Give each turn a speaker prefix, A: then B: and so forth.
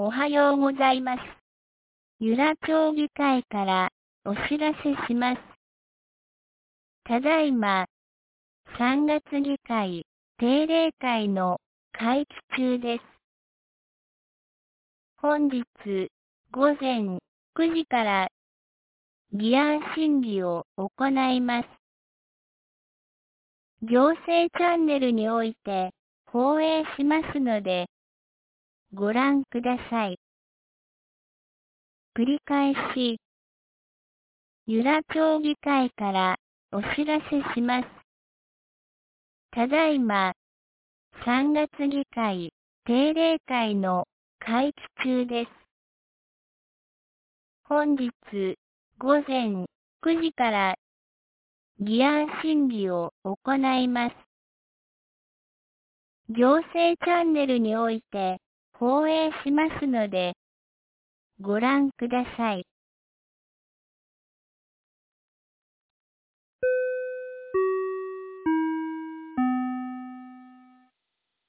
A: おはようございます。由良町議会からお知らせします。ただいま、3月議会定例会の会期中です。本日午前9時から議案審議を行います。行政チャンネルにおいて放映しますので、ご覧ください。繰り返し、由良町議会からお知らせします。ただいま、3月議会定例会の会期中です。本日午前9時から議案審議を行います。行政チャンネルにおいて放映しますので、ご覧ください。